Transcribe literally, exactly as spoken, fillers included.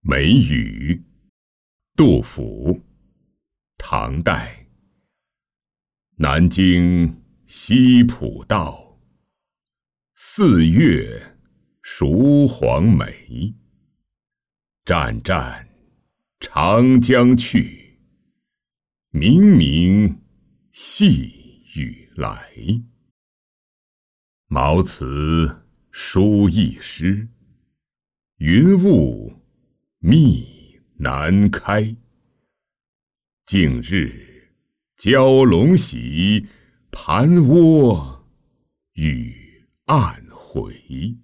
梅雨，杜甫，唐代。南京西浦道，四月蜀黄梅。湛湛长江去，明明细雨来。毛词书一诗，云雾密难开。近日蛟龙喜，盘涡与暗回。